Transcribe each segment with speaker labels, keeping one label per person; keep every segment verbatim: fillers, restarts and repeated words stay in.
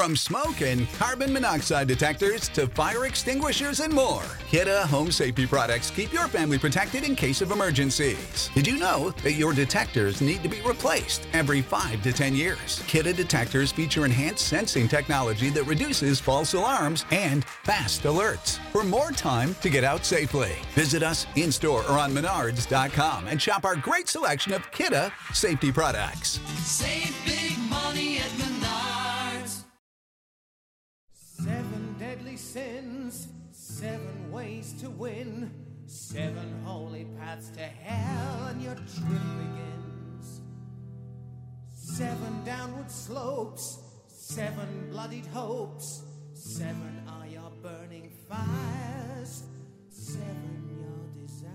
Speaker 1: From smoke and carbon monoxide detectors to fire extinguishers and more, Kidde Home Safety products keep your family protected in case of emergencies. Did you know that your detectors need to be replaced every five to ten years? Kidde detectors feature enhanced sensing technology that reduces false alarms and fast alerts. For more time to get out safely, visit us in-store or on Menards dot com and shop our great selection of Kidde safety products.
Speaker 2: Save big money at Menards.
Speaker 3: Seven deadly sins, seven ways to win, seven holy paths to hell, and your trip begins. Seven downward slopes, seven bloodied hopes, seven are your burning fires, seven your desires.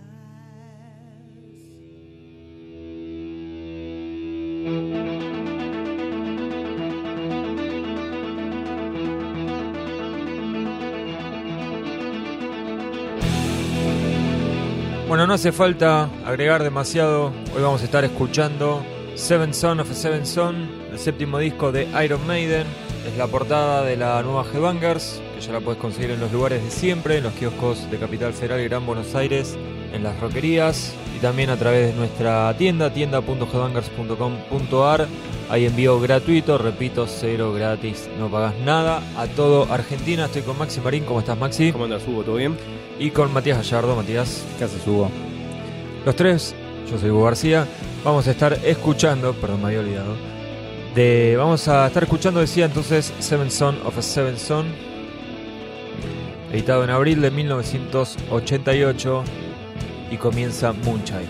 Speaker 4: Bueno, no hace falta agregar demasiado. Hoy vamos a estar escuchando Seventh Son of a Seventh Son, el séptimo disco de Iron Maiden. Es la portada de la nueva Headbangers, que ya la puedes conseguir en los lugares de siempre, en los kioscos de Capital Federal y Gran Buenos Aires, en las roquerías y también a través de nuestra tienda, tienda punto headbangers punto com punto a r. Hay envío gratuito, repito, cero gratis, no pagas nada, a todo Argentina. Estoy con Maxi Marín. ¿Cómo estás, Maxi?
Speaker 5: ¿Cómo andas, Hugo? ¿Todo bien?
Speaker 4: Y con Matías Gallardo. Matías,
Speaker 5: ¿Qué haces, Hugo?
Speaker 4: los tres, yo soy Hugo García. Vamos a estar escuchando, perdón, me había olvidado, de, vamos a estar escuchando, decía entonces, Seventh Son of a Seventh Son, editado en abril de mil novecientos ochenta y ocho, y comienza Moonchild.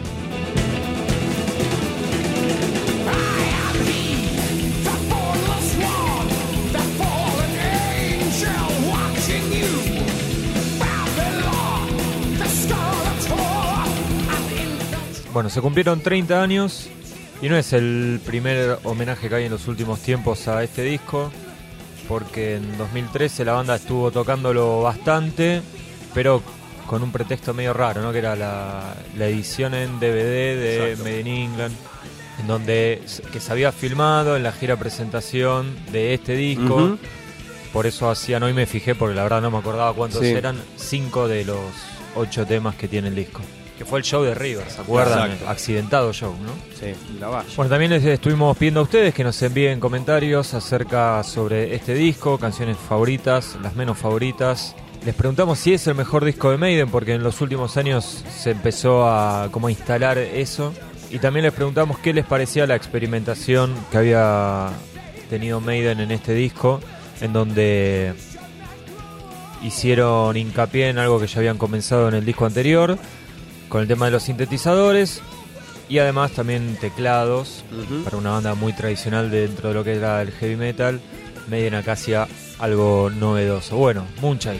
Speaker 4: Bueno, se cumplieron treinta años y no es el primer homenaje que hay en los últimos tiempos a este disco, porque en dos mil trece la banda estuvo tocándolo bastante, pero con un pretexto medio raro, ¿no? Que era la, la edición en D V D de
Speaker 5: Exacto.
Speaker 4: Made in England, en donde que se había filmado en la gira presentación de este disco.
Speaker 5: Uh-huh.
Speaker 4: Por eso hacían, hoy me fijé, porque la verdad no me acordaba cuántos
Speaker 5: Sí.
Speaker 4: eran, cinco de los ocho temas que tiene el disco. Que fue el show de River, ¿se acuerdan?
Speaker 5: Exacto.
Speaker 4: Accidentado show, ¿no?
Speaker 5: Sí, la valla.
Speaker 4: Bueno, también les estuvimos pidiendo a ustedes que nos envíen comentarios acerca sobre este disco, canciones favoritas, las menos favoritas. Les preguntamos si es el mejor disco de Maiden, porque en los últimos años se empezó a como a instalar eso. Y también les preguntamos qué les parecía la experimentación que había tenido Maiden en este disco, en donde hicieron hincapié en algo que ya habían comenzado en el disco anterior, con el tema de los sintetizadores y además también teclados.
Speaker 5: Uh-huh.
Speaker 4: Para una banda muy tradicional dentro de lo que era el heavy metal, Maiden acá hacía algo novedoso. Bueno, Moonchild.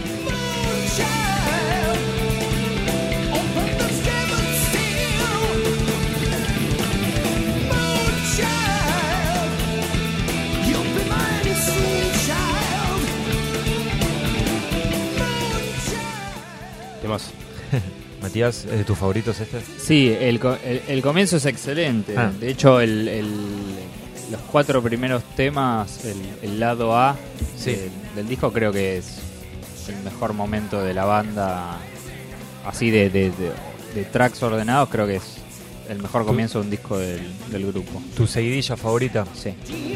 Speaker 5: Temas.
Speaker 4: Matías, ¿es de tus favoritos este?
Speaker 6: Sí, el, co- el, el comienzo es excelente.
Speaker 4: Ah.
Speaker 6: De hecho, el, el, los cuatro primeros temas, el, el lado A
Speaker 4: Sí.
Speaker 6: del, del disco, creo que es el mejor momento de la banda. Así de, de, de, de tracks ordenados, creo que es el mejor comienzo de un disco del, del grupo.
Speaker 4: ¿Tu seguidilla favorita?
Speaker 6: Sí.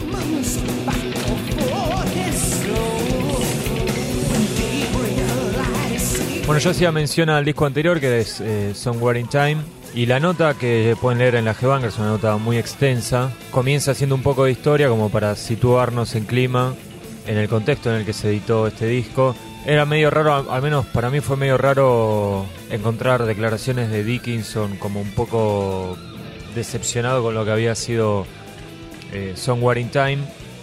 Speaker 4: Bueno, yo hacía mención al disco anterior, que es eh, Somewhere in Time, y la nota que pueden leer en la Headbangers, una nota muy extensa, comienza haciendo un poco de historia como para situarnos en clima, en el contexto en el que se editó este disco. Era medio raro, al al menos para mí fue medio raro encontrar declaraciones de Dickinson como un poco decepcionado con lo que había sido eh, Somewhere in Time.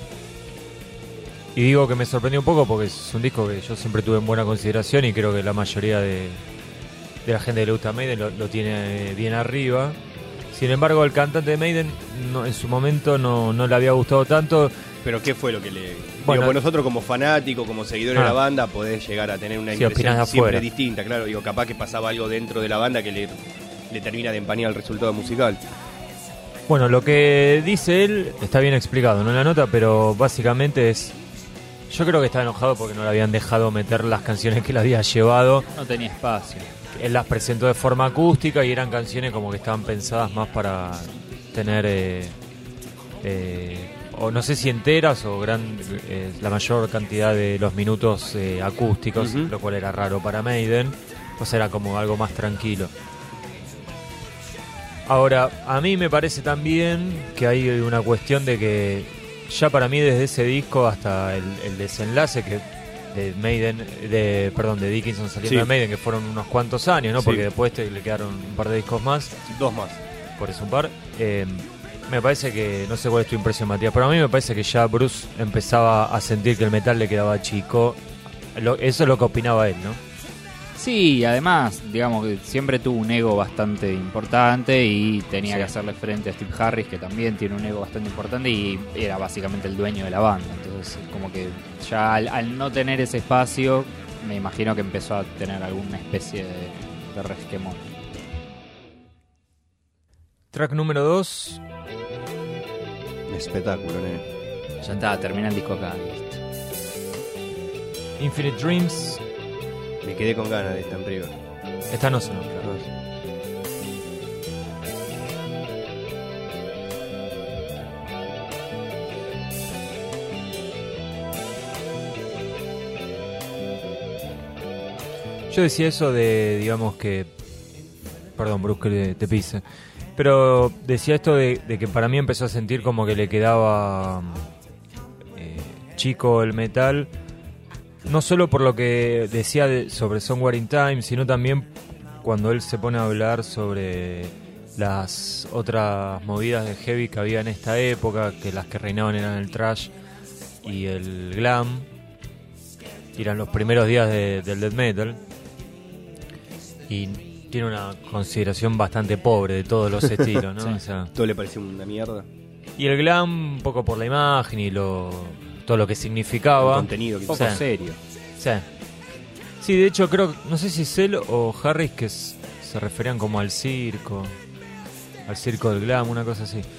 Speaker 4: Y digo que me sorprendió un poco porque es un disco que yo siempre tuve en buena consideración y creo que la mayoría de, de la gente que le gusta Maiden lo, lo tiene bien arriba. Sin embargo, el cantante de Maiden no, en su momento no, no le había gustado tanto.
Speaker 5: ¿Pero qué fue lo que le...?
Speaker 4: Bueno,
Speaker 5: Digo, pues nosotros como fanáticos, como seguidores
Speaker 4: Ah.
Speaker 5: de la banda, podés llegar a tener una
Speaker 4: Sí, opinás de
Speaker 5: impresión siempre
Speaker 4: afuera.
Speaker 5: distinta, claro. Digo, capaz que pasaba algo dentro de la banda que le, le termina de empañar el resultado musical.
Speaker 4: Bueno, lo que dice él está bien explicado, no en la nota, pero básicamente es Yo creo que estaba enojado porque no le habían dejado meter las canciones que le había llevado.
Speaker 6: No tenía espacio.
Speaker 4: Él las presentó de forma acústica y eran canciones como que estaban pensadas más para tener, eh, eh, o no sé si enteras o gran, eh, la mayor cantidad de los minutos eh, acústicos,
Speaker 5: Uh-huh.
Speaker 4: lo cual era raro para Maiden. Pues era como algo más tranquilo. Ahora, a mí me parece también que hay una cuestión de que ya para mí desde ese disco hasta el, el desenlace que de Maiden, de perdón, de Dickinson saliendo
Speaker 5: Sí.
Speaker 4: de Maiden, que fueron unos cuantos años, ¿no?
Speaker 5: Sí.
Speaker 4: Porque después te, le quedaron un par de discos más,
Speaker 5: Dos más.
Speaker 4: por eso un par. Eh, me parece que, no sé cuál es tu impresión, Matías, pero a mí me parece que ya Bruce empezaba a sentir que el metal le quedaba chico. Lo- eso es lo que opinaba él, ¿no?
Speaker 6: Sí, además, digamos que siempre tuvo un ego bastante importante y tenía
Speaker 4: Sí.
Speaker 6: que hacerle frente a Steve Harris, que también tiene un ego bastante importante y era básicamente el dueño de la banda. Entonces, como que ya al, al no tener ese espacio, me imagino que empezó a tener alguna especie de, de resquemor.
Speaker 4: Track número dos.
Speaker 5: Espectáculo, ¿eh?
Speaker 6: Ya está, termina el disco acá, listo.
Speaker 4: Infinite Dreams.
Speaker 5: Me quedé con ganas de esta en privado.
Speaker 4: Esta no sonó, claro. Yo decía eso de, digamos que... Perdón, Bruce, que te pise. Pero decía esto de, de que para mí empezó a sentir como que le quedaba eh, chico el metal. No solo por lo que decía de, sobre Somewhere in Time, sino también cuando él se pone a hablar sobre las otras movidas de heavy que había en esta época, que las que reinaban eran el thrash y el glam. Eran los primeros días de, del death metal. Y tiene una consideración bastante pobre de todos los estilos, ¿no?
Speaker 6: Sí.
Speaker 4: O sea,
Speaker 5: Todo le pareció una mierda.
Speaker 4: y el glam un poco por la imagen y lo todo lo que
Speaker 5: El
Speaker 4: significaba.
Speaker 5: contenido que
Speaker 6: Un poco
Speaker 4: Sí.
Speaker 6: serio.
Speaker 4: Sí. Sí, de hecho creo, no sé si es él o Harris que s- se referían como al circo, al circo del glam, una cosa así.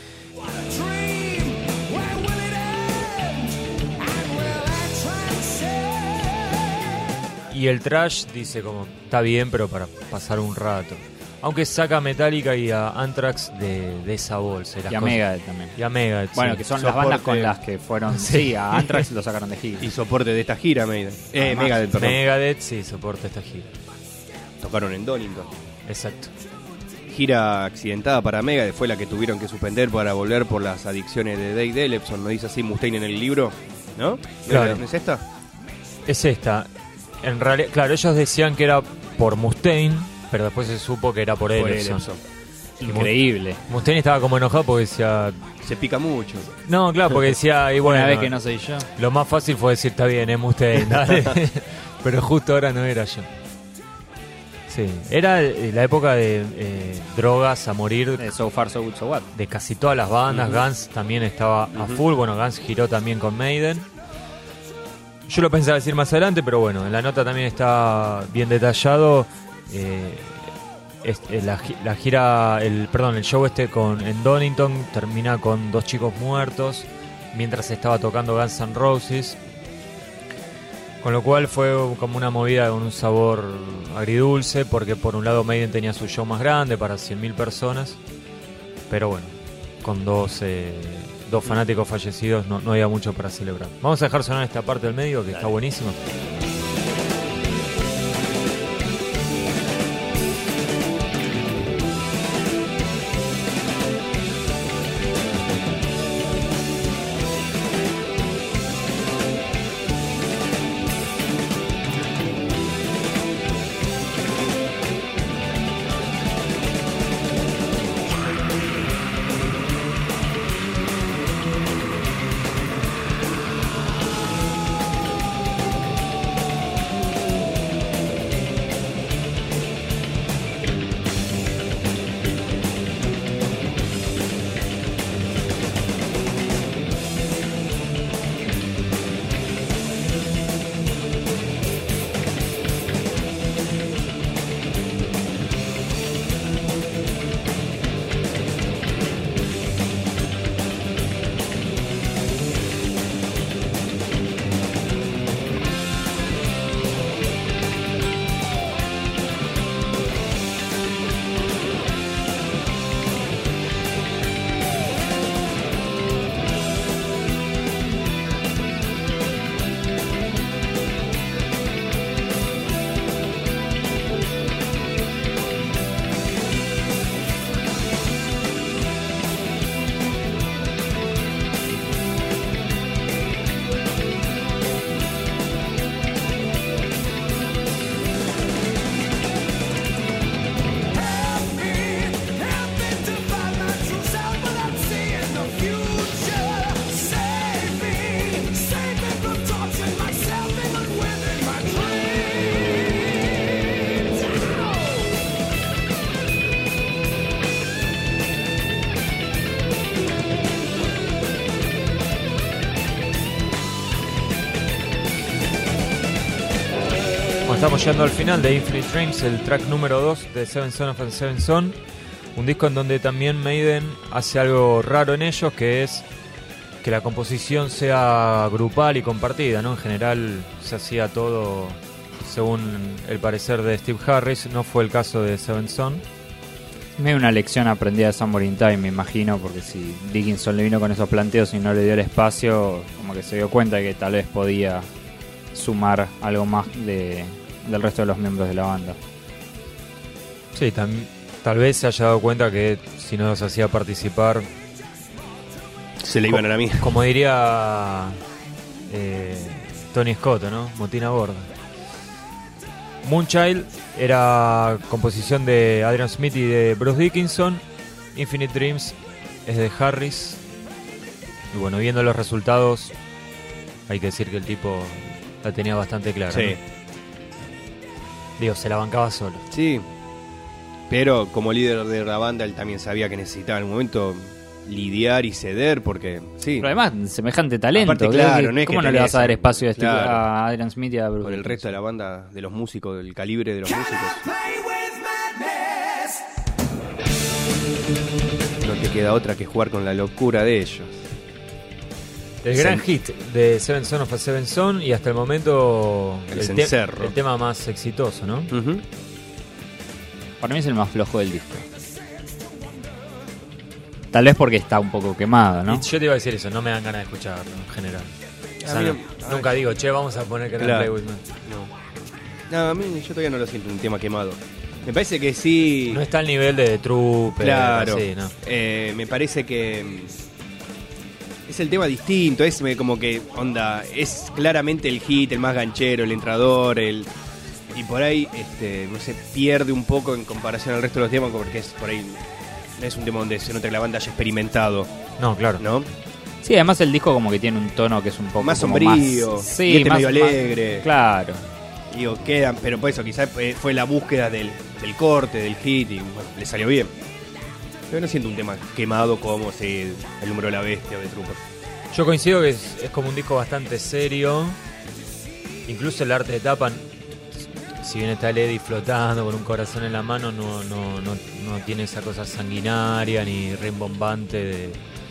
Speaker 4: Y el trash dice como, está bien, pero para pasar un rato. Aunque saca a Metallica y a Anthrax de, de esa bolsa. las
Speaker 6: Y a
Speaker 4: cosas-
Speaker 6: Megadeth también.
Speaker 4: Y a Megadeth,
Speaker 6: Bueno,
Speaker 4: sí.
Speaker 6: que son
Speaker 5: Soporte.
Speaker 6: las bandas con las que fueron...
Speaker 4: Sí.
Speaker 6: Sí, a Anthrax lo sacaron de gira.
Speaker 5: Y soporte de esta gira, Maiden. Eh,
Speaker 6: Además,
Speaker 5: Megadeth, perdón.
Speaker 4: Megadeth, sí, soporta esta gira.
Speaker 5: Tocaron en Donington.
Speaker 4: Exacto.
Speaker 5: Gira accidentada para Megadeth fue la que tuvieron que suspender para volver por las adicciones de Dave Ellefson. ¿No dice así Mustaine en el libro? ¿No?
Speaker 4: Claro.
Speaker 5: ¿No es esta?
Speaker 4: Es esta. En realidad, claro, ellos decían que era por Mustaine, pero después se supo que era por,
Speaker 5: Por
Speaker 4: Ellefson.
Speaker 5: Ellefson.
Speaker 6: Increíble.
Speaker 4: Mustaine estaba como enojado porque decía...
Speaker 5: Se pica mucho.
Speaker 4: No, claro, porque decía... Y bueno,
Speaker 6: Una vez que no soy yo.
Speaker 4: lo más fácil fue decir, está bien, es Mustaine, dale. Pero justo ahora no era yo. Sí, era eh, la época de eh, drogas a morir
Speaker 6: Eh, So Far So Good So What.
Speaker 4: de casi todas las bandas.
Speaker 5: Ujú.
Speaker 4: Guns también estaba a
Speaker 5: Ujú.
Speaker 4: full. Bueno, Guns giró también con Maiden. Yo lo pensaba decir más adelante, pero bueno, en la nota también está bien detallado. Eh, es- eh, la, gi- la gira, el perdón, el show este con en Donington termina con dos chicos muertos mientras estaba tocando Guns N' Roses. Con lo cual fue como una movida con un sabor agridulce, porque por un lado Maiden tenía su show más grande para cien mil personas, pero bueno, con dos, eh, dos fanáticos fallecidos no, no había mucho para celebrar. Vamos a dejar sonar esta parte del medio que está buenísima. estamos llegando al final de Infinite Dreams, el track número dos de Seven Son of a Seven Son. Un disco en donde también Maiden hace algo raro en ellos, que es que la composición sea grupal y compartida, ¿no? En general se hacía todo según el parecer de Steve Harris, no fue el caso de Seven Son.
Speaker 6: Me dio una lección aprendida de Somewhere in Time, me imagino, porque si Dickinson le vino con esos planteos y no le dio el espacio, como que se dio cuenta de que tal vez podía sumar algo más de, del resto de los miembros de la banda.
Speaker 4: Sí, tam- tal vez se haya dado cuenta que si no los hacía participar,
Speaker 5: Se le iban a la mía.
Speaker 4: como diría eh, Tony Scott, ¿no? Motina a bordo. Moonchild era composición de Adrian Smith y de Bruce Dickinson. Infinite Dreams es de Harris. Y bueno, viendo los resultados, hay que decir que el tipo la tenía bastante clara.
Speaker 5: Sí.
Speaker 4: ¿no? Digo, se la bancaba solo.
Speaker 5: Sí, pero como líder de la banda él también sabía que necesitaba en un momento lidiar y ceder, porque sí,
Speaker 6: Pero además, semejante talento.
Speaker 5: Aparte,
Speaker 6: ¿qué-
Speaker 5: claro,
Speaker 6: qué-
Speaker 5: no es
Speaker 6: ¿Cómo
Speaker 5: que
Speaker 6: no le vas a
Speaker 5: tenés-
Speaker 6: dar espacio a, Steve-
Speaker 5: claro.
Speaker 6: a Adrian Smith y a Bruce
Speaker 5: con el
Speaker 6: Dickinson?
Speaker 5: resto de la banda, de los músicos, del calibre de los músicos, no te queda otra que jugar con la locura de ellos.
Speaker 4: El
Speaker 5: Sen-
Speaker 4: gran hit de Seven Son of a Seven Son y hasta el momento
Speaker 5: El
Speaker 4: te-
Speaker 5: cencerro.
Speaker 4: el tema más exitoso, ¿no?
Speaker 5: Ujú.
Speaker 6: Para mí es el más flojo del disco. Tal vez porque está un poco quemado, ¿no?
Speaker 4: Y yo te iba a decir eso, no me dan ganas de escucharlo en general. O sea,
Speaker 5: A mí
Speaker 4: no-
Speaker 5: no- a
Speaker 4: nunca digo, che, vamos a poner Can I
Speaker 5: Claro.
Speaker 4: Play With Me.
Speaker 5: No. No, a mí yo todavía no lo siento un tema quemado. Me parece que sí.
Speaker 4: No está al nivel de The Trooper,
Speaker 5: Claro.
Speaker 4: así, ¿no?
Speaker 5: Eh, me parece que mm, es el tema distinto, es me- como que onda, es claramente el hit, el más ganchero, el entrador, el y por ahí este no se pierde un poco en comparación al resto de los temas porque es por ahí no es un tema donde se nota que la banda haya experimentado,
Speaker 4: No, claro.
Speaker 5: ¿no?
Speaker 6: Sí, además el disco como que tiene un tono que es un poco
Speaker 5: Más
Speaker 6: como
Speaker 5: sombrío,
Speaker 6: más- sí,
Speaker 5: y este
Speaker 6: más-
Speaker 5: medio
Speaker 6: más-
Speaker 5: alegre.
Speaker 6: Claro.
Speaker 5: Digo, quedan, pero por eso quizás eh, fue la búsqueda del, del corte, del hit y bueno, le salió bien. Pero no siento un tema quemado como si el número de la bestia o de Trooper.
Speaker 4: Yo coincido que es, es como un disco bastante serio. Incluso el arte de tapa, si bien está el Eddie flotando con un corazón en la mano, no, no, no, no tiene esa cosa sanguinaria ni rimbombante de...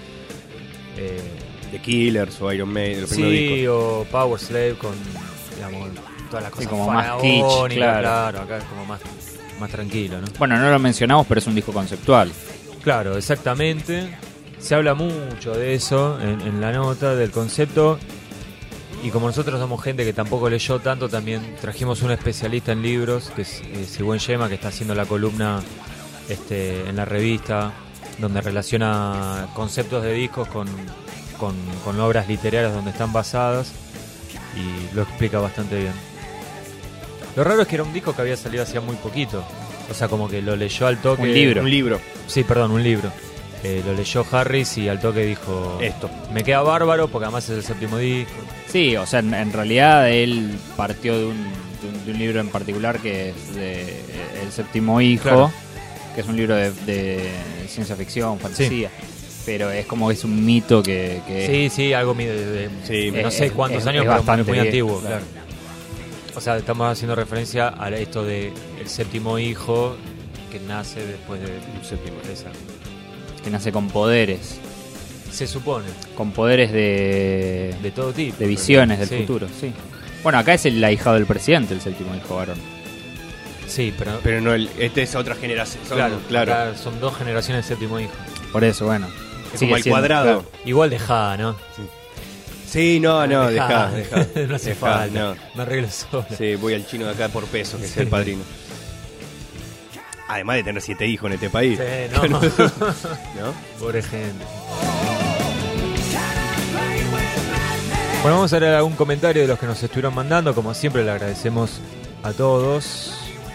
Speaker 4: eh,
Speaker 5: The Killers o Iron Maiden, los primeros
Speaker 4: sí,
Speaker 5: discos.
Speaker 4: o Power Slave con, digamos, todas las
Speaker 6: Sí,
Speaker 4: cosas
Speaker 6: como más
Speaker 4: faraónicas,
Speaker 6: kitsch, claro.
Speaker 4: claro, acá es como más, más tranquilo, ¿no?
Speaker 6: Bueno, no lo mencionamos, pero es un disco conceptual.
Speaker 4: Claro, exactamente. Se habla mucho de eso en, en la nota, del concepto. Y como nosotros somos gente que tampoco leyó tanto, también trajimos un especialista en libros, que es eh, Sigüen Yema, que está haciendo la columna este, en la revista, donde relaciona conceptos de discos con, con, con obras literarias donde están basadas. Y lo explica bastante bien. Lo raro es que era un disco que había salido hacía muy poquito. O sea, como que lo leyó al toque.
Speaker 6: Un libro.
Speaker 5: Un libro.
Speaker 4: Sí, perdón, un libro. Eh, lo leyó Harris y al toque dijo:
Speaker 5: Esto.
Speaker 4: me queda bárbaro porque además es el séptimo disco.
Speaker 6: Sí, o sea, en, en realidad él partió de un, de un, de un libro en particular que es de eh, El Séptimo Hijo,
Speaker 4: Claro.
Speaker 6: que es un libro de, de ciencia ficción, fantasía. Pero es como que es un mito que... que
Speaker 4: Sí, sí, algo mi- de, de-
Speaker 5: Sí,
Speaker 4: de no
Speaker 6: es-
Speaker 4: sé
Speaker 6: es-
Speaker 4: cuántos
Speaker 6: es-
Speaker 4: años,
Speaker 6: es
Speaker 4: pero
Speaker 6: bastante
Speaker 4: muy
Speaker 6: bien,
Speaker 4: antiguo,
Speaker 6: claro.
Speaker 4: claro. O sea, estamos haciendo referencia a esto de el séptimo hijo que nace después de un séptimo. Exacto.
Speaker 6: que nace con poderes,
Speaker 4: Se supone,
Speaker 6: con poderes de,
Speaker 4: de todo tipo.
Speaker 6: de visiones del
Speaker 4: Sí.
Speaker 6: futuro, sí. Bueno, acá es el ahijado del presidente, el Séptimo Hijo varón.
Speaker 4: Sí, pero,
Speaker 5: Pero no, el, este es otra generación. Son-
Speaker 4: claro,
Speaker 5: claro.
Speaker 4: acá son dos generaciones de séptimo hijo.
Speaker 6: Por eso, bueno.
Speaker 5: Es
Speaker 6: sigue
Speaker 5: como al
Speaker 6: siendo,
Speaker 5: cuadrado.
Speaker 6: claro.
Speaker 4: Igual dejá, ¿no?
Speaker 5: Sí, no, no, dejá,
Speaker 4: Dejá.
Speaker 5: dejá.
Speaker 4: no hace
Speaker 5: Dejá,
Speaker 4: falta.
Speaker 5: no.
Speaker 4: Me arreglo solo.
Speaker 5: Sí, voy al chino de acá por peso, que es
Speaker 4: Sí.
Speaker 5: el padrino. Además de tener siete hijos en este país.
Speaker 4: Sí, no.
Speaker 5: ¿No?
Speaker 4: Pobre gente. Bueno, vamos a leer algún comentario de los que nos estuvieron mandando. Como siempre, le agradecemos a todos.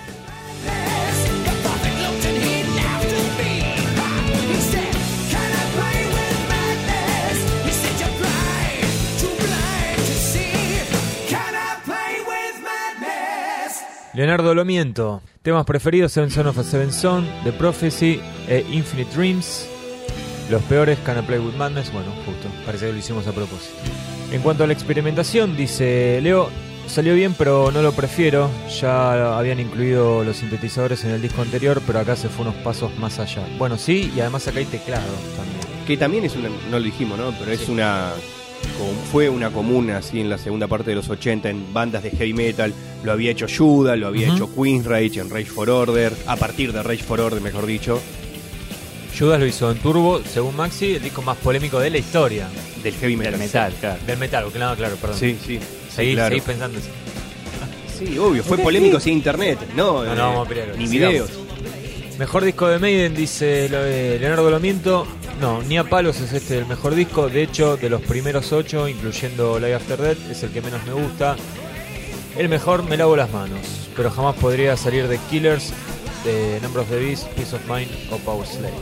Speaker 4: Leonardo Lomiento. Temas preferidos: Seven Son of a Seven Son, The Prophecy e Infinite Dreams. Los peores, Can I Play With Madness. Bueno, justo, parece que lo hicimos a propósito. En cuanto a la experimentación, dice Leo, salió bien, pero no lo prefiero. Ya habían incluido los sintetizadores en el disco anterior, pero acá se fue unos pasos más allá. Bueno, sí, y además acá hay teclado también.
Speaker 5: Que también es una, no lo dijimos, ¿no? Pero es
Speaker 4: Sí.
Speaker 5: una, como fue una común así en la segunda parte de los ochenta en bandas de heavy metal. Lo había hecho Judas, lo había
Speaker 4: Ujú.
Speaker 5: hecho Queensrÿche en Rage for Order, a partir de Rage for Order, mejor dicho,
Speaker 4: Judas lo hizo en Turbo, según Maxi, el disco más polémico de la historia.
Speaker 5: del heavy metal.
Speaker 6: Del metal, claro.
Speaker 4: Del metal, claro, claro, perdón.
Speaker 5: Sí, sí.
Speaker 4: Seguí,
Speaker 5: claro.
Speaker 4: seguí pensando eso.
Speaker 5: Sí, obvio, fue polémico sin internet, no,
Speaker 4: No,
Speaker 5: eh,
Speaker 4: no, vamos a pelear hoy.
Speaker 5: ni
Speaker 4: Sigamos.
Speaker 5: videos.
Speaker 4: Mejor disco de Maiden, dice lo de Leonardo Lomiento. No, ni a palos es este el mejor disco. De hecho, de los primeros ocho, incluyendo Live After Death, es el que menos me gusta. El mejor me lavo las manos, pero jamás podría salir de Killers, de Number of the Beast, Peace of Mind o Power Slave.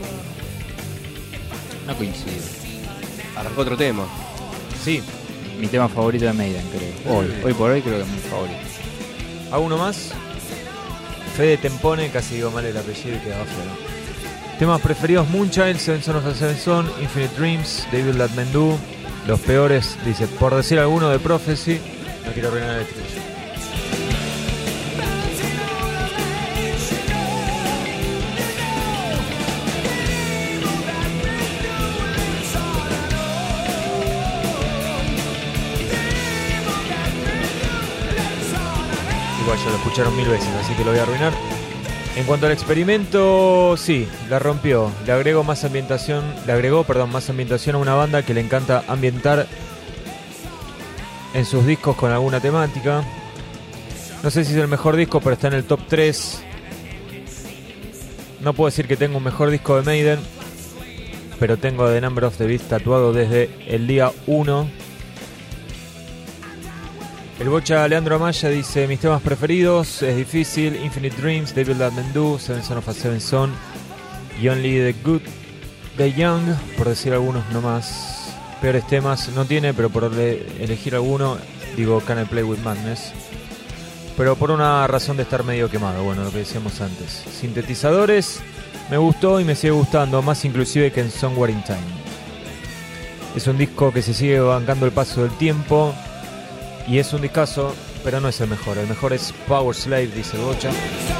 Speaker 6: No coincido.
Speaker 5: Arrancó otro tema.
Speaker 4: Sí,
Speaker 6: Mi tema favorito de Maiden, creo. Hoy, hoy por hoy creo que es mi favorito.
Speaker 4: ¿hago uno más? Fede Tempone, casi digo mal el apellido y quedaba fuera. Temas preferidos: Moonchild, Seven Son of a Seven Son, Infinite Dreams, Devil That Men Do. Los peores, dice, por decir alguno, de Prophecy. No quiero arruinar el estribillo. Igual ya lo escucharon mil veces, así que lo voy a arruinar. En cuanto al experimento, sí, la rompió. Le agregó más ambientación, le agregó, perdón, más ambientación a una banda que le encanta ambientar en sus discos con alguna temática. No sé si es el mejor disco, pero está en el top tres. No puedo decir que tengo un mejor disco de Maiden, pero tengo The Number of the Beast tatuado desde el día uno. El bocha Leandro Amaya dice: mis temas preferidos, es difícil, Infinite Dreams, Devil That Men Do, Seven Son of a Seven Son y Only the Good, The Young, por decir algunos nomás. Peores temas no tiene, pero por le- elegir alguno digo Can I Play With Madness, pero por una razón de estar medio quemado. Bueno, lo que decíamos antes. Sintetizadores me gustó y me sigue gustando, más inclusive que en Somewhere in Time. Es un disco que se sigue bancando el paso del tiempo y es un discazo, pero no es el mejor. El mejor es Power Slave, dice el bocha.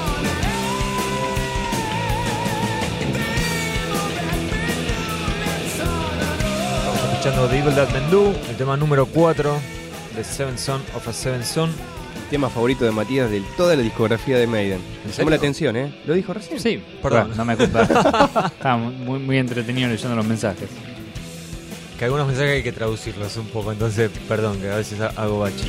Speaker 4: Estamos escuchando The Evil That Men Do, el tema número cuatro de Seven Son of a Seven Son.
Speaker 5: Tema favorito de Matías de toda la discografía de Maiden. Me
Speaker 4: serio?
Speaker 5: llamó la atención, ¿eh? ¿Lo dijo recién?
Speaker 6: Sí,
Speaker 4: Perdón.
Speaker 6: bueno, no me culpa. Estaba muy, muy entretenido leyendo los mensajes.
Speaker 4: Que algunos mensajes hay que traducirlos un poco, entonces perdón, que a veces ha- hago bachi.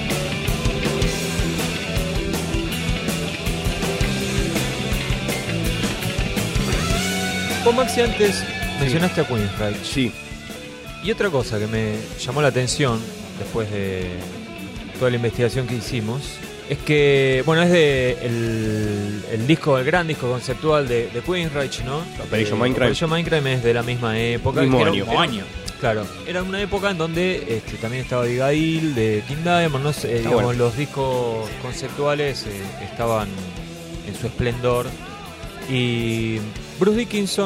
Speaker 4: Vos, Maxi, antes mencionaste a Queensrÿche.
Speaker 5: Sí.
Speaker 4: Y otra cosa que me llamó la atención después de toda la investigación que hicimos es que, bueno, es de el, el disco, el gran disco conceptual de, de Queensrÿche, ¿no?
Speaker 5: Operation
Speaker 4: Eh,
Speaker 5: Mindcrime.
Speaker 4: Operation Mindcrime es de la misma época.
Speaker 5: Mismo
Speaker 4: que era-
Speaker 5: año.
Speaker 4: era-
Speaker 6: Año.
Speaker 4: Claro, era una época en donde este, también estaba Abigail de King Diamond, no sé, eh, digamos,
Speaker 5: bueno.
Speaker 4: los discos conceptuales eh, estaban en su esplendor. Y Bruce Dickinson,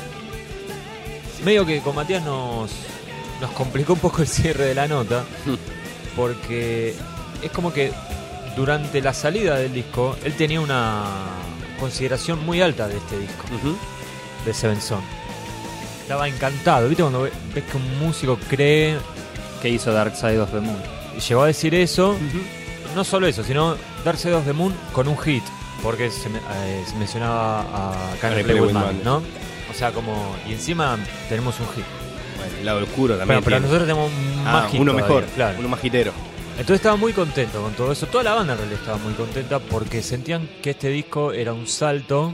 Speaker 4: medio que con Matías nos, nos complicó un poco el cierre de la nota, porque es como que durante la salida del disco, él tenía una consideración muy alta de este disco,
Speaker 5: Ujú.
Speaker 4: de Seven Son. Estaba encantado, ¿viste? Cuando ve- ves que un músico cree,
Speaker 6: Que hizo Dark Side of the Moon.
Speaker 4: y llegó a decir eso, no solo eso, sino Dark Side of the Moon con un hit, porque se, me- eh, se mencionaba a Can I Play With Madness, ¿no? O sea, como, y encima tenemos un hit.
Speaker 5: Bueno, el lado oscuro también.
Speaker 4: Bueno, pero
Speaker 5: tiene.
Speaker 4: nosotros tenemos
Speaker 5: Ah,
Speaker 4: más hit
Speaker 5: uno
Speaker 4: todavía,
Speaker 5: mejor,
Speaker 4: claro.
Speaker 5: uno más hitero.
Speaker 4: Entonces estaba muy contento con todo eso. Toda la banda en realidad estaba muy contenta porque sentían que este disco era un salto,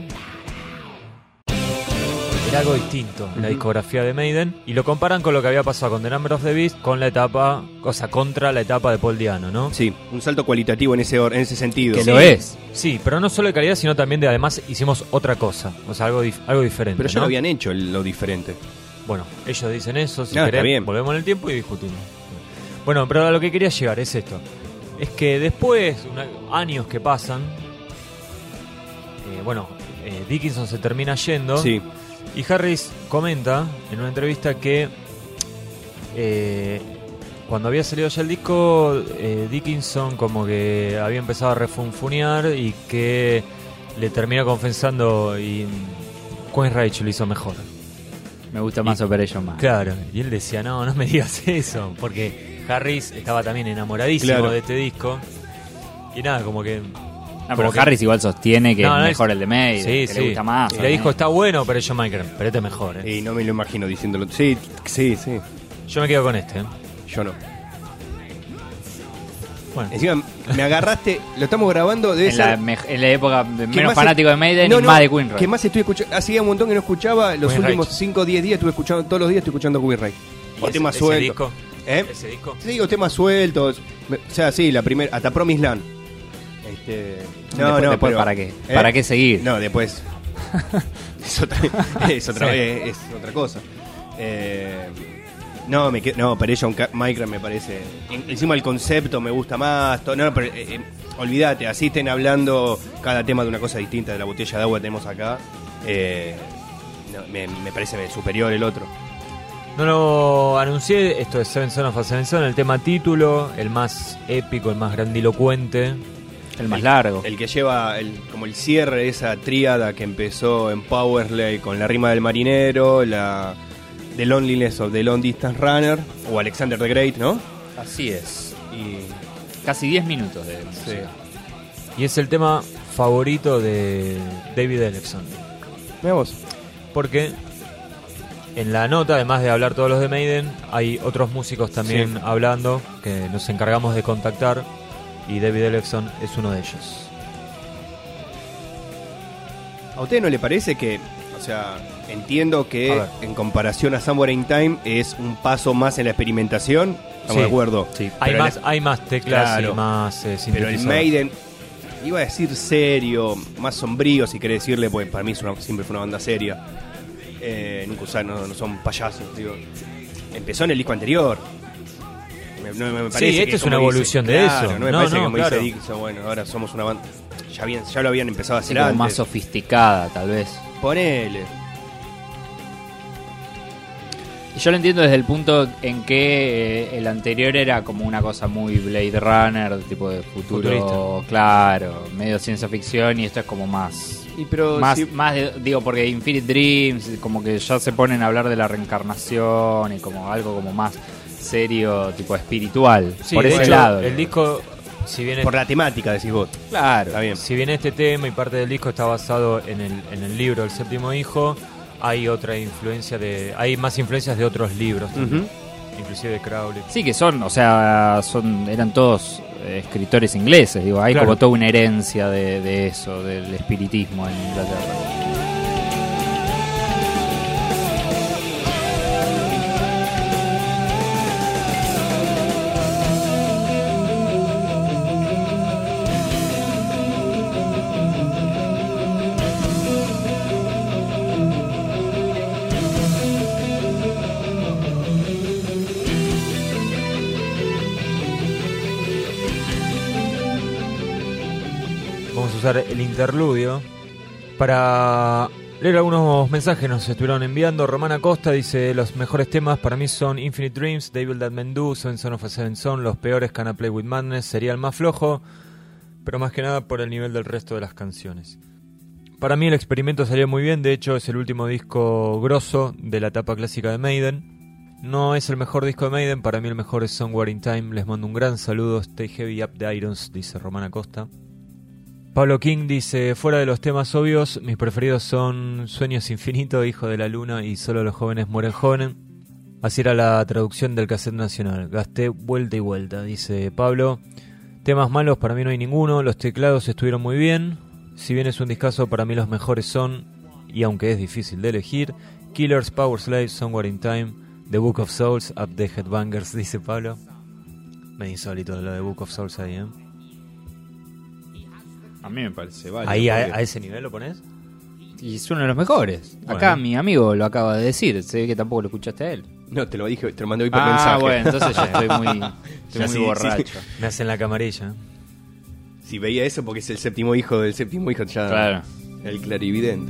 Speaker 4: era algo distinto en la discografía de Maiden, y lo comparan con lo que había pasado con The Number of the Beast, con la etapa, o sea, contra la etapa de Paul Diano, ¿no?
Speaker 5: Sí, un salto cualitativo en ese, or- en ese sentido.
Speaker 6: Que
Speaker 4: Sí,
Speaker 6: lo es.
Speaker 4: Sí, pero no solo de calidad, sino también de además hicimos otra cosa, o sea, algo, dif- algo diferente.
Speaker 5: Pero ya
Speaker 4: ¿no?
Speaker 5: lo habían hecho el- lo diferente.
Speaker 4: Bueno, ellos dicen eso, si
Speaker 5: No, está
Speaker 4: querés,
Speaker 5: bien.
Speaker 4: volvemos en el tiempo y discutimos. Bueno, pero a lo que quería llegar es esto. Es que después, una- años que pasan, eh, bueno, eh, Dickinson se termina yendo,
Speaker 5: Sí.
Speaker 4: y Harris comenta en una entrevista que eh, cuando había salido ya el disco, eh, Dickinson como que había empezado a refunfunear y que le terminó confesando y Queensrÿche lo hizo mejor.
Speaker 6: Me gusta más
Speaker 4: Y-
Speaker 6: Operation Man.
Speaker 4: Claro, y él decía, no, no me digas eso, porque Harris estaba también enamoradísimo
Speaker 5: Claro.
Speaker 4: de este disco. Y nada, como que...
Speaker 6: No, pero
Speaker 4: como que-
Speaker 6: Harris igual sostiene que
Speaker 4: No,
Speaker 6: es
Speaker 4: no,
Speaker 6: mejor
Speaker 4: es-
Speaker 6: el de Maiden,
Speaker 4: Sí,
Speaker 6: que
Speaker 4: sí.
Speaker 6: le gusta más.
Speaker 4: Y le dijo, está bueno Operation Minecraft, pero este es mejor, ¿eh?
Speaker 5: Y no me lo imagino diciéndolo. Sí, sí, sí.
Speaker 4: Yo me quedo con este, ¿eh?
Speaker 5: Yo no.
Speaker 4: Bueno,
Speaker 5: Encima, me agarraste. Lo estamos grabando. Debe
Speaker 6: en, la,
Speaker 5: ser.
Speaker 6: mej- en la época de
Speaker 5: que
Speaker 6: menos
Speaker 5: más
Speaker 6: fanático
Speaker 5: e-
Speaker 6: de Maiden
Speaker 5: No,
Speaker 6: y
Speaker 5: no,
Speaker 6: más de Queensrÿche.
Speaker 5: Que más estoy escuchando. Hacía un montón que no escuchaba. Los
Speaker 4: Queensrÿche.
Speaker 5: últimos cinco o diez días estuve escuchando. Todos los días estoy escuchando Queensrÿche.
Speaker 4: ¿y
Speaker 5: O
Speaker 4: ese-
Speaker 5: temas
Speaker 4: ese
Speaker 5: sueltos.
Speaker 4: disco?
Speaker 5: ¿Eh?
Speaker 4: ¿Ese disco?
Speaker 5: Sí, digo, temas sueltos. Me- O sea, sí, la primera. Hasta Promised Land. Este. No,
Speaker 6: Después-
Speaker 5: no,
Speaker 6: después,
Speaker 5: pero-
Speaker 6: ¿para qué?
Speaker 5: ¿Eh?
Speaker 6: ¿Para qué seguir?
Speaker 5: No, después. es otra, es otra,
Speaker 4: Sí.
Speaker 5: es, es otra cosa. Eh, no, me qued- no, Operation Ca- Minecraft me parece. en- Encima el concepto me gusta más. todo- no, pero eh, eh, olvídate, así estén hablando cada tema de una cosa distinta de la botella de agua que tenemos acá. eh, no, me, me parece superior el otro.
Speaker 4: No lo anuncié, esto es Seven Son of a Seven Son, el tema título, el más épico, el más grandilocuente.
Speaker 6: El más largo.
Speaker 5: El que lleva el, como el cierre de esa tríada que empezó en Powersley con la rima del marinero, la The Loneliness of the Long Distance Runner o Alexander the Great, ¿no?
Speaker 6: Así es.
Speaker 5: Y
Speaker 6: Casi diez minutos de
Speaker 5: sí.
Speaker 4: Y es el tema favorito de David Ellefson.
Speaker 5: Mirá vos.
Speaker 4: Porque en la nota, además de hablar todos los de Maiden, hay otros músicos también
Speaker 5: Sí.
Speaker 4: hablando que nos encargamos de contactar y David Ellefson es uno de ellos.
Speaker 5: ¿A usted no le parece que, o sea, entiendo
Speaker 4: A
Speaker 5: que
Speaker 4: ver.
Speaker 5: en comparación a Somewhere in Time es un paso más en la experimentación? Estamos
Speaker 4: Sí.
Speaker 5: de acuerdo.
Speaker 6: Sí.
Speaker 4: Hay
Speaker 5: Pero
Speaker 4: más,
Speaker 5: el-
Speaker 4: hay más teclas
Speaker 5: Claro.
Speaker 4: y más eh,
Speaker 5: Pero el
Speaker 4: sintetizadores.
Speaker 5: Maiden, iba a decir serio, más sombrío, si querés decirle, porque para mí es una- siempre fue una banda seria. Eh, nunca usaron, no, no son payasos, digo. Empezó en el disco anterior. Me, no, me parece
Speaker 4: Sí,
Speaker 5: que
Speaker 4: esta es
Speaker 5: como
Speaker 4: una
Speaker 5: dice-
Speaker 4: evolución de
Speaker 5: claro,
Speaker 4: eso.
Speaker 5: No me
Speaker 4: No,
Speaker 5: parece
Speaker 4: no,
Speaker 5: que como
Speaker 4: claro.
Speaker 5: dice Dixon, bueno, ahora somos una banda. Ya, habían, ya lo habían empezado a
Speaker 6: Sí,
Speaker 5: hacer
Speaker 6: como
Speaker 5: antes.
Speaker 6: más sofisticada, tal vez.
Speaker 5: Ponele.
Speaker 6: Y yo lo entiendo desde el punto en que eh, el anterior era como una cosa muy Blade Runner, tipo de futuro,
Speaker 4: Futurista.
Speaker 6: claro, medio ciencia ficción, y esto es como más,
Speaker 5: Y pero
Speaker 6: más,
Speaker 5: si-
Speaker 6: más de- digo, porque Infinite Dreams, como que ya se ponen a hablar de la reencarnación y como algo como más serio, tipo espiritual,
Speaker 4: Sí,
Speaker 6: por
Speaker 4: de
Speaker 6: ese
Speaker 4: hecho,
Speaker 6: lado.
Speaker 4: el disco, si bien,
Speaker 5: por la temática, decís vos.
Speaker 6: claro,
Speaker 5: Está bien.
Speaker 4: si bien este tema y parte del disco está basado en el, en el libro El Séptimo Hijo, hay otra influencia de, hay más influencias de otros libros, también,
Speaker 5: Ujú.
Speaker 4: inclusive de Crowley.
Speaker 6: sí que son, o sea, son eran todos eh, escritores ingleses, digo, hay
Speaker 4: Claro.
Speaker 6: como toda una herencia de, de eso, del espiritismo en Inglaterra.
Speaker 4: Vamos a usar el interludio para leer algunos mensajes. Nos estuvieron enviando. Romana Costa dice: los mejores temas para mí son Infinite Dreams, Devil That Men Do, Seven Son of a Seven Son. Los peores, Can I Play With Madness, sería el más flojo, pero más que nada por el nivel del resto de las canciones. Para mí el experimento salió muy bien. De hecho es el último disco grosso de la etapa clásica de Maiden. No es el mejor disco de Maiden, para mí el mejor es Somewhere in Time. Les mando un gran saludo. Stay heavy up the irons, dice Romana Costa. Pablo King dice: fuera de los temas obvios, mis preferidos son Sueños Infinitos, Hijo de la Luna y Solo los jóvenes mueren jóvenes. Así era la traducción del cassette nacional. Gasté vuelta y vuelta, dice Pablo. Temas malos para mí no hay ninguno. Los teclados estuvieron muy bien. Si bien es un discazo, para mí los mejores son, y aunque es difícil de elegir, Killers, Power Slave, Somewhere in Time, The Book of Souls, Up the Headbangers, dice Pablo. Me insólito lo de Book of Souls ahí, ¿eh?
Speaker 6: A mí me parece, vale.
Speaker 4: Ahí a,
Speaker 6: porque-
Speaker 4: a ese nivel lo pones.
Speaker 6: Y es uno de los mejores.
Speaker 4: Bueno.
Speaker 6: Acá mi amigo lo acaba de decir, se ve que tampoco lo escuchaste a él.
Speaker 5: No, te lo dije, te lo mandé hoy por
Speaker 6: Ah,
Speaker 5: mensaje.
Speaker 6: bueno, entonces ya estoy muy, estoy
Speaker 5: Ya
Speaker 6: muy
Speaker 5: sí,
Speaker 6: borracho.
Speaker 4: Me hacen la camarilla.
Speaker 5: Si veía eso porque es el séptimo hijo del séptimo hijo, ya.
Speaker 6: Claro.
Speaker 5: El clarividente.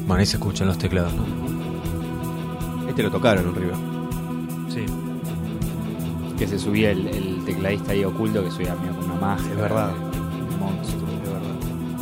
Speaker 4: Bueno, ahí se escuchan los teclados, ¿no?
Speaker 5: Este lo tocaron en River.
Speaker 4: Sí.
Speaker 6: Que se subía el, el tecladista ahí oculto, que subía medio con una magia.
Speaker 5: Es verdad.
Speaker 6: Un monstruo.
Speaker 5: De verdad.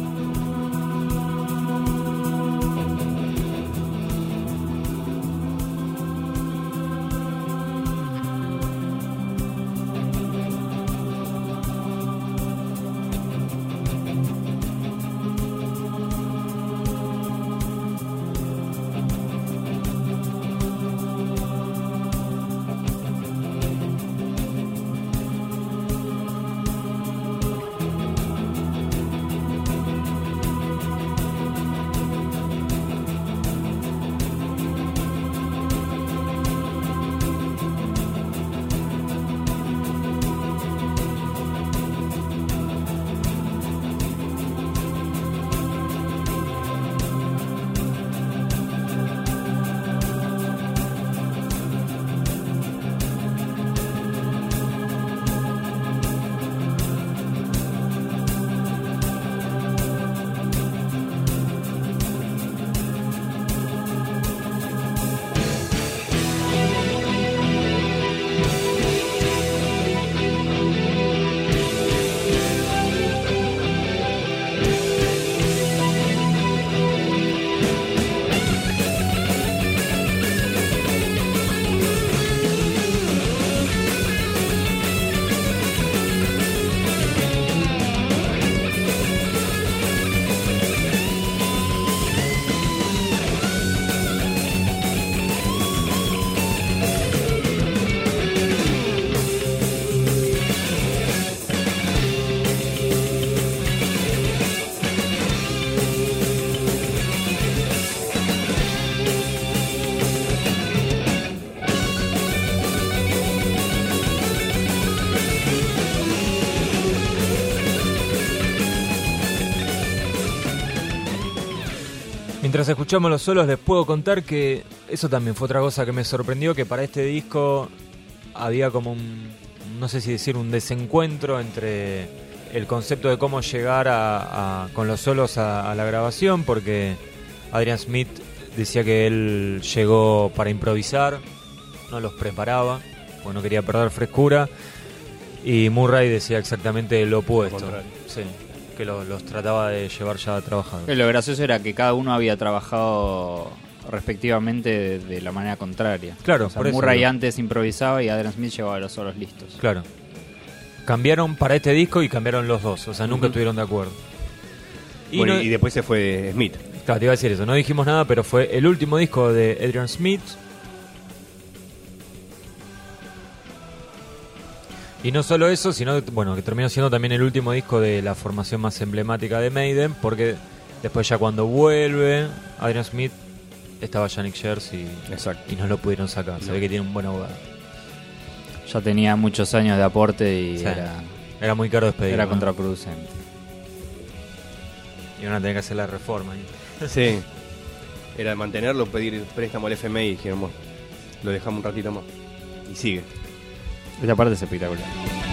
Speaker 4: Mientras escuchamos los solos les puedo contar que eso también fue otra cosa que me sorprendió, que para este disco había como un, no sé si decir un desencuentro entre el concepto de cómo llegar a, a, con los solos a, a la grabación, porque Adrian Smith decía que él llegó para improvisar, no los preparaba, porque no quería perder frescura, y Murray decía exactamente lo opuesto, sí, que lo, los trataba de llevar ya trabajados.
Speaker 6: Lo gracioso era que cada uno había trabajado respectivamente de, de la manera contraria.
Speaker 4: Claro,
Speaker 6: o sea,
Speaker 4: por eso
Speaker 6: Murray
Speaker 4: digo.
Speaker 6: antes improvisaba y Adrian Smith llevaba los solos listos.
Speaker 4: Claro. Cambiaron para este disco y cambiaron los dos, o sea, nunca
Speaker 5: Uh-huh.
Speaker 4: estuvieron de acuerdo. Y,
Speaker 5: Bueno,
Speaker 4: no-
Speaker 5: y después se fue Smith.
Speaker 4: Claro, te iba a decir eso, no dijimos nada, pero fue el último disco de Adrian Smith. Y no solo eso, sino bueno, que terminó siendo también el último disco de la formación más emblemática de Maiden, porque después ya cuando vuelve Adrian Smith estaba Yannick Gers y,
Speaker 5: Exacto.
Speaker 4: y no lo pudieron sacar. Se ve que tiene un buen abogado.
Speaker 6: Ya tenía muchos años de aporte y
Speaker 4: Sí.
Speaker 6: era,
Speaker 4: Era muy caro despedir.
Speaker 6: era
Speaker 4: ¿no?
Speaker 6: contraproducente.
Speaker 4: Y van a tener que hacer la reforma ahí.
Speaker 5: Sí. Era mantenerlo, pedir préstamo al F M I y dijeron, bueno, lo dejamos un ratito más. Y sigue.
Speaker 6: Esta parte es espectacular.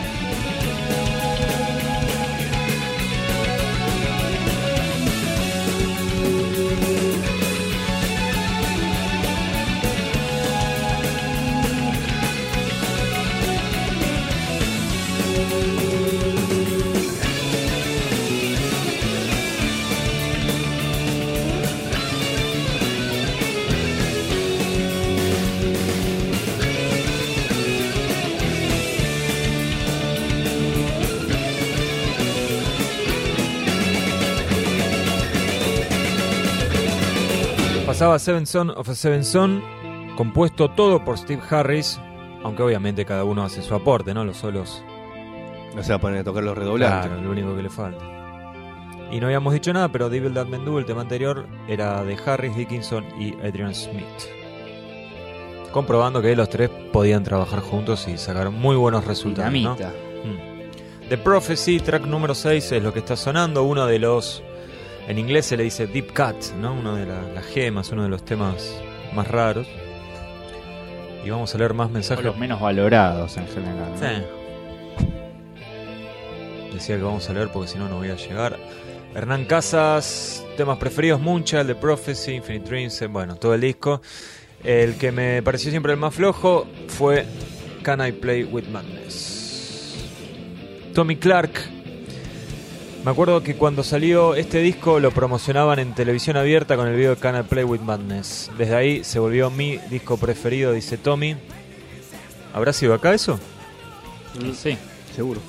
Speaker 4: Pasaba Seven Son of a Seven Son, compuesto todo por Steve Harris, aunque obviamente cada uno hace su aporte, ¿no? Los solos,
Speaker 5: No se va a poner a tocar los redoblantes.
Speaker 4: claro, lo único que le falta. Y no habíamos dicho nada, pero Devil That Men Do, el tema anterior, era de Harris, Dickinson y Adrian Smith. Comprobando que los tres podían trabajar juntos y sacar muy buenos resultados, ¿no?
Speaker 6: Dinamita.
Speaker 4: Mm. The Prophecy, track número seis, es lo que está sonando, uno de los... En inglés se le dice Deep Cut, ¿no? Uno de la- las gemas, uno de los temas más raros. Y vamos a leer más
Speaker 6: Son
Speaker 4: mensajes.
Speaker 6: los menos valorados en general, ¿no?
Speaker 4: Sí. Decía que vamos a leer porque si no no voy a llegar. Hernán Casas, temas preferidos, Moonchild, The Prophecy, Infinite Dreams, eh, bueno, todo el disco. El que me pareció siempre el más flojo fue Can I Play With Madness. Tommy Clark. Me acuerdo que cuando salió este disco lo promocionaban en televisión abierta con el video de Can I Play With Madness. Desde ahí se volvió mi disco preferido, dice Tommy. ¿Habrá sido acá eso?
Speaker 6: Sí,
Speaker 5: seguro.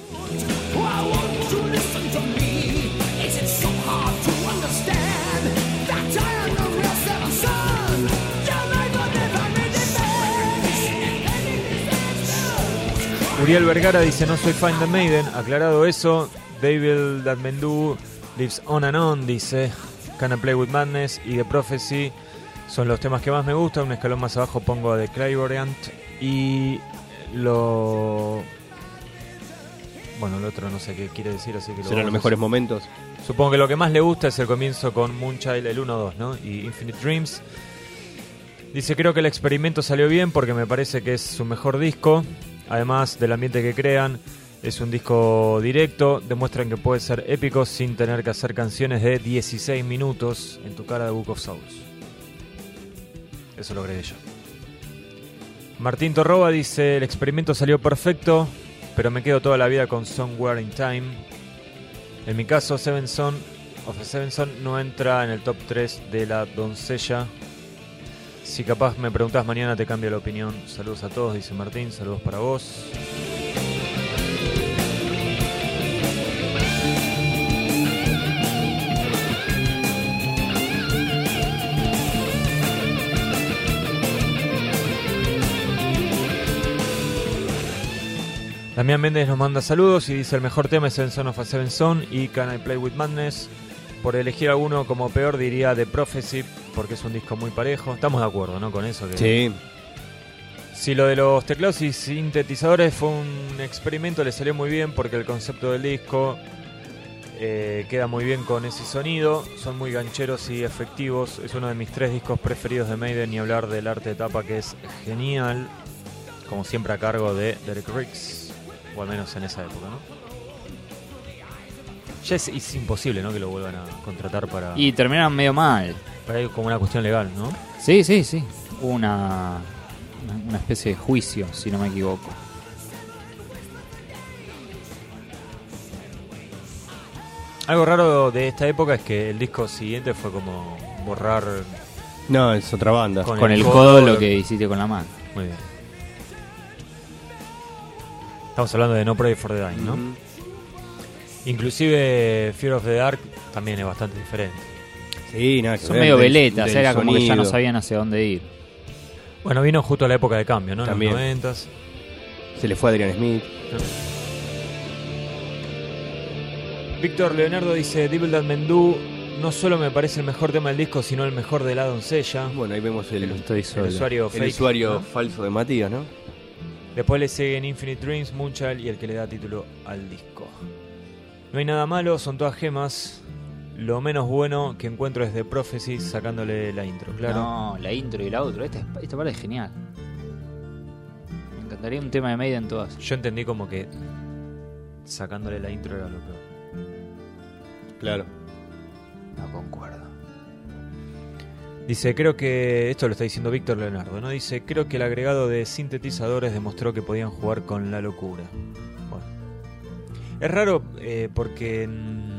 Speaker 4: Uriel Vergara dice no soy fan de Maiden. Aclarado eso, David Admendu lives on and on, dice Can I Play With Madness y The Prophecy son los temas que más me gustan. Un escalón más abajo pongo a The Clairvoyant y lo... bueno, el otro no sé qué quiere decir, así que lo
Speaker 5: ¿serán los mejores momentos?
Speaker 4: Supongo que lo que más le gusta es el comienzo con Moonchild, el uno dos, ¿no? Y Infinite Dreams. Dice creo que el experimento salió bien porque me parece que es su mejor disco. Además del ambiente que crean, es un disco directo, demuestran que puede ser épico sin tener que hacer canciones de dieciséis minutos en tu cara de Book of Souls. Eso lo creí yo. Martín Torroba dice, el experimento salió perfecto, pero me quedo toda la vida con Somewhere in Time. En mi caso, Seven Son of a Seven Son no entra en el top tres de La Doncella. Si capaz me preguntás mañana te cambia la opinión. Saludos a todos, dice Martín, saludos para vos. Damián Méndez nos manda saludos y dice el mejor tema es Seven Son of a Seven Son y Can I Play With Madness. Por elegir alguno como peor diría The Prophecy, porque es un disco muy parejo. Estamos de acuerdo, ¿no? Con eso. Que
Speaker 5: sí.
Speaker 4: Si lo de los teclados y sintetizadores fue un experimento, le salió muy bien porque el concepto del disco eh, queda muy bien con ese sonido. Son muy gancheros y efectivos. Es uno de mis tres discos preferidos de Maiden, y hablar del arte de tapa que es genial. Como siempre a cargo de Derek Riggs, o al menos en esa época, ¿no? Ya es, es imposible, ¿no? Que lo vuelvan a contratar para...
Speaker 6: Y terminaron medio mal.
Speaker 4: Para ir como una cuestión legal, ¿no?
Speaker 6: Sí, sí, sí. Una, una, una especie de juicio, si no me equivoco.
Speaker 4: Algo raro de esta época es que el disco siguiente fue como borrar...
Speaker 5: No, es otra banda.
Speaker 6: Con, con el codo, codo lo que hiciste con la mano.
Speaker 4: Muy bien. Estamos hablando de No Pray for the Dying, ¿no? Uh-huh. Inclusive Fear of the Dark también es bastante diferente.
Speaker 5: Sí, nada que
Speaker 6: son medio veletas, del era como sonido. Que ya no sabían hacia dónde ir.
Speaker 4: Bueno, vino justo a la época de cambio, ¿no?
Speaker 5: También.
Speaker 4: En los noventas.
Speaker 5: Se le fue a Adrian Smith.
Speaker 4: ¿No? Víctor Leonardo dice, Devil That Men Do no solo me parece el mejor tema del disco, sino el mejor de La Doncella.
Speaker 5: Bueno, ahí vemos el,
Speaker 6: el, estoy
Speaker 4: el usuario,
Speaker 5: el
Speaker 4: fake,
Speaker 5: usuario
Speaker 4: ¿no?
Speaker 5: falso de Matías, ¿no?
Speaker 4: Después le siguen Infinite Dreams, Moonchild y el que le da título al disco. No hay nada malo, son todas gemas. Lo menos bueno que encuentro es The Prophecy, sacándole la intro, claro.
Speaker 6: No, la intro y la otra. Esta, esta parte es genial. Me encantaría un tema de Maiden todas.
Speaker 4: Yo entendí como que sacándole la intro era lo peor.
Speaker 5: Claro.
Speaker 6: No concuerdo.
Speaker 4: Dice, creo que... Esto lo está diciendo Víctor Leonardo, ¿no? Dice, creo que el agregado de sintetizadores demostró que podían jugar con la locura. Bueno. Es raro eh, porque... En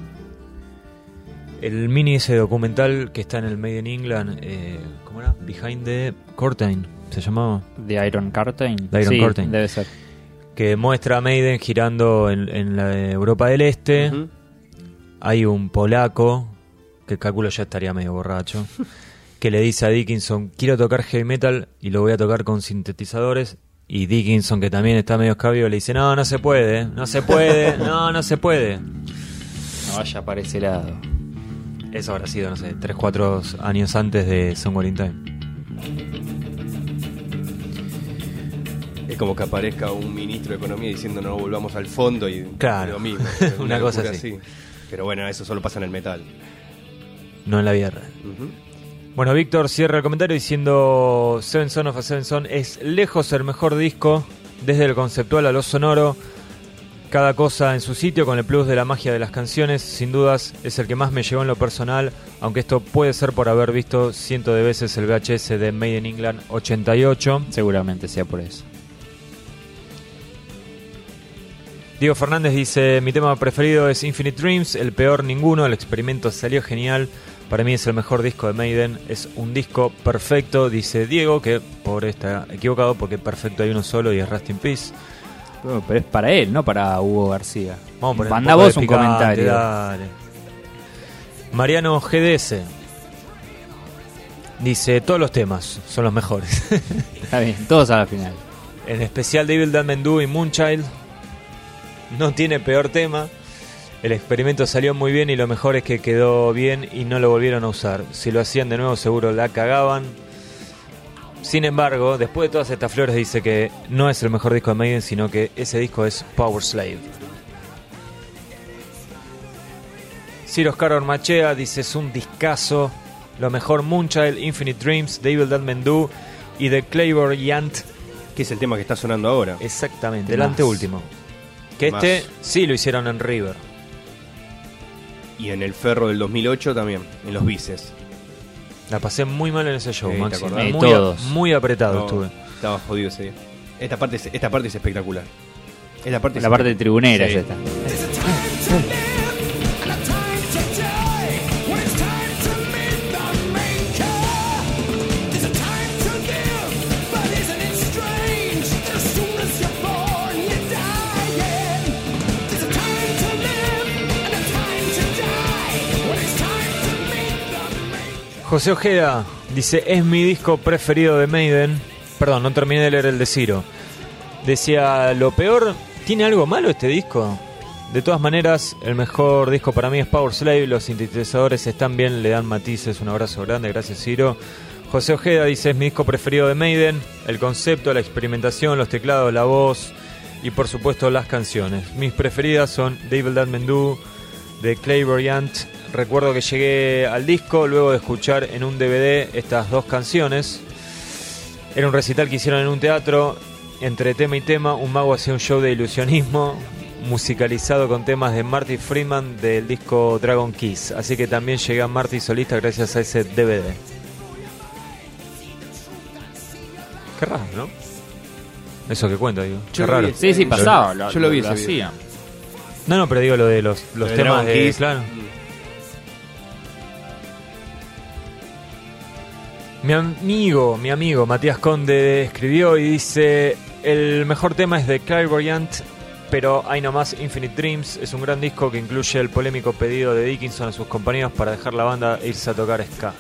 Speaker 4: el mini ese documental que está en el Made in England, eh, ¿cómo era? Behind the Curtain, ¿se llamaba?
Speaker 6: The Iron Curtain.
Speaker 4: The Iron
Speaker 6: sí,
Speaker 4: Curtain.
Speaker 6: Debe ser.
Speaker 4: Que muestra a Maiden girando en, en la Europa del Este. Uh-huh. Hay un polaco, que calculo ya estaría medio borracho, que le dice a Dickinson, quiero tocar heavy metal y lo voy a tocar con sintetizadores. Y Dickinson, que también está medio escabio, le dice, no, no se puede, no se puede, no, no se puede.
Speaker 6: No vaya para ese lado.
Speaker 4: Eso habrá sido, no sé, tres cuatro años antes de Somewhere in Time.
Speaker 5: Es como que aparezca un ministro de Economía diciendo no volvamos al fondo y
Speaker 4: claro,
Speaker 5: lo mismo.
Speaker 4: una, una cosa así.
Speaker 5: así. Pero bueno, eso solo pasa en el metal.
Speaker 4: No en la vida real.
Speaker 5: Uh-huh.
Speaker 4: Bueno, Víctor cierra el comentario diciendo Seven Son of a Seven Son es lejos el mejor disco, desde lo conceptual a lo sonoro. Cada cosa en su sitio, con el plus de la magia de las canciones, sin dudas es el que más me llegó en lo personal, aunque esto puede ser por haber visto cientos de veces el V H S de Made in England ochenta y ocho.
Speaker 6: Seguramente sea por eso.
Speaker 4: Diego Fernández dice, mi tema preferido es Infinite Dreams, el peor ninguno, el experimento salió genial, para mí es el mejor disco de Maiden, es un disco perfecto, dice Diego, que pobre está equivocado porque perfecto hay uno solo y es Rest in Peace.
Speaker 6: Bueno, pero es para él, no para Hugo García.
Speaker 4: Vamos a poner
Speaker 6: Manda
Speaker 4: un poco
Speaker 6: vos
Speaker 4: de
Speaker 6: un
Speaker 4: picante,
Speaker 6: comentario.
Speaker 4: Dale. Mariano G D S dice, todos los temas son los mejores.
Speaker 6: Está bien, todos a la final.
Speaker 4: En especial Devil That Men Do y Moonchild. No tiene peor tema. El experimento salió muy bien y lo mejor es que quedó bien y no lo volvieron a usar. Si lo hacían de nuevo seguro la cagaban. Sin embargo, después de todas estas flores dice que no es el mejor disco de Maiden, sino que ese disco es Power Slave. Ciro Oscar Ormachea dice, es un discazo. Lo mejor Moonchild, Infinite Dreams, Devil That Men Do y The Clairvoyant.
Speaker 5: Que es el tema que está sonando ahora.
Speaker 4: Exactamente, el
Speaker 6: Más.
Speaker 4: anteúltimo. Que
Speaker 5: Más.
Speaker 4: este sí lo hicieron en River.
Speaker 5: Y en el Ferro del dos mil ocho también, en los bices.
Speaker 4: La pasé muy mal en ese show,
Speaker 5: Sí, ¿te
Speaker 4: Maxi.
Speaker 5: acordás?
Speaker 4: Muy,
Speaker 6: Eh, todos.
Speaker 4: muy apretado
Speaker 5: No,
Speaker 4: estuve.
Speaker 5: Estaba jodido ese día. Esta parte es, esta parte es espectacular. Esta parte es
Speaker 6: La parte de tribunera
Speaker 5: Sí.
Speaker 6: es esta.
Speaker 4: José Ojeda dice, es mi disco preferido de Maiden. Perdón, no terminé de leer el de Ciro. Decía, lo peor, ¿tiene algo malo este disco? De todas maneras, el mejor disco para mí es Power Slave. Los sintetizadores están bien, le dan matices. Un abrazo grande, gracias Ciro. José Ojeda dice, es mi disco preferido de Maiden. El concepto, la experimentación, los teclados, la voz y por supuesto las canciones. Mis preferidas son Devil That Men Do, The Clairvoyant. Recuerdo que llegué al disco luego de escuchar en un D V D estas dos canciones. Era un recital que hicieron en un teatro. Entre tema y tema, un mago hacía un show de ilusionismo musicalizado con temas de Marty Friedman del disco Dragon Kiss. Así que también llegué a Marty solista gracias a ese D V D. Qué raro, ¿no? Eso que cuenta, digo.
Speaker 5: Yo
Speaker 4: Qué
Speaker 5: lo
Speaker 4: raro.
Speaker 5: vi.
Speaker 6: Sí, sí, pasaba. Lo,
Speaker 5: yo lo vi
Speaker 6: lo
Speaker 5: ese video.
Speaker 6: hacían.
Speaker 4: No, no, pero digo lo de los, los
Speaker 5: de
Speaker 4: temas
Speaker 5: Dragon
Speaker 4: de...
Speaker 5: Kiss.
Speaker 4: Claro. Mi amigo, mi amigo Matías Conde escribió y dice, el mejor tema es de Clairvoyant, pero hay nomás Infinite Dreams. Es un gran disco que incluye el polémico pedido de Dickinson a sus compañeros para dejar la banda e irse a tocar ska.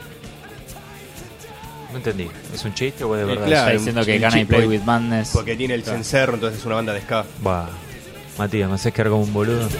Speaker 4: No entendí, ¿es un chiste o es de
Speaker 5: Eh,
Speaker 4: verdad?
Speaker 5: claro.
Speaker 6: Está diciendo que
Speaker 5: el
Speaker 6: Can I
Speaker 5: chip
Speaker 6: Play
Speaker 5: boy.
Speaker 6: With Madness.
Speaker 5: Porque tiene el
Speaker 6: Claro.
Speaker 5: cencerro, entonces es una banda de ska.
Speaker 4: Bah, Matías, me haces quedar como un boludo.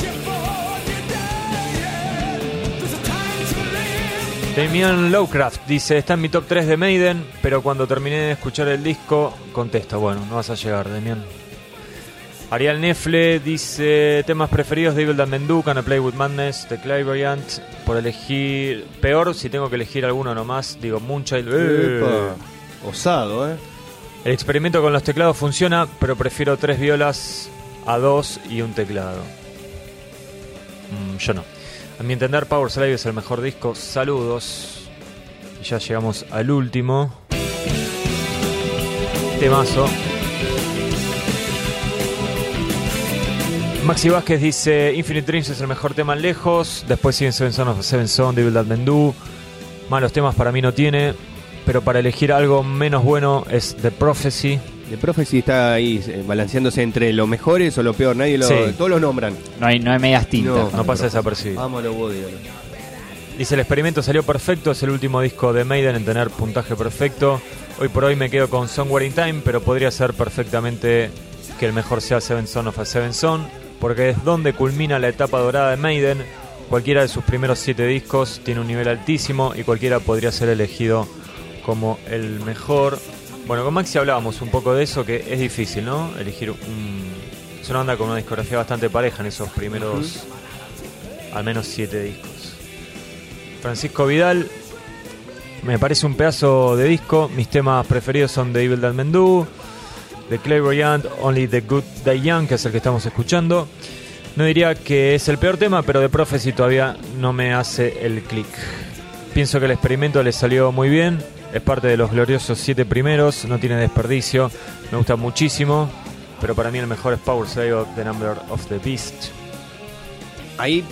Speaker 4: Damian Lowcraft dice, está en mi top tres de Maiden, pero cuando terminé de escuchar el disco, contesto, bueno, no vas a llegar, Damian. Ariel Nefle dice, temas preferidos, Devil That Men Do, Can I Play With Madness, The Clairvoyant. Por elegir, peor, si tengo que elegir alguno nomás, digo Moonchild. Eh.
Speaker 5: Epa. Osado, ¿eh?
Speaker 4: El experimento con los teclados funciona, pero prefiero tres violas a dos y un teclado. Mm, yo no. A mi entender, Power Slave es el mejor disco. Saludos. Y ya llegamos al último temazo. Maxi Vázquez dice, Infinite Dreams es el mejor tema lejos. Después siguen Seven Son of a Seven Son, Devil That Men Do. Malos temas para mí no tiene, pero para elegir algo menos bueno es The Prophecy.
Speaker 5: The Prophecy está ahí eh, balanceándose entre lo mejores o lo peor. Nadie lo.
Speaker 4: Sí.
Speaker 5: Todos lo nombran.
Speaker 6: No hay, no hay medias tintas.
Speaker 5: No,
Speaker 4: No pasa desapercibido.
Speaker 5: Vamos a lo Woody.
Speaker 4: Dice, el experimento salió perfecto, es el último disco de Maiden en tener puntaje perfecto. Hoy por hoy me quedo con Somewhere in Time, pero podría ser perfectamente que el mejor sea Seven Son of a Seven Son, porque es donde culmina la etapa dorada de Maiden. Cualquiera de sus primeros siete discos tiene un nivel altísimo y cualquiera podría ser elegido como el mejor. Bueno, con Maxi hablábamos un poco de eso, que es difícil, ¿no? Elegir un... Es una banda con una discografía bastante pareja en esos primeros, uh-huh. al menos siete discos. Francisco Vidal, me parece un pedazo de disco. Mis temas preferidos son The Devil That Men Do, de Clairvoyant, Only the Good Die Young, que es el que estamos escuchando. No diría que es el peor tema, pero The Prophecy todavía no me hace el click. Pienso que el experimento le salió muy bien, es parte de los gloriosos siete primeros, no tiene desperdicio, me gusta muchísimo, pero para mí el mejor es Power Slave of the Number of the Beast.
Speaker 5: Ahí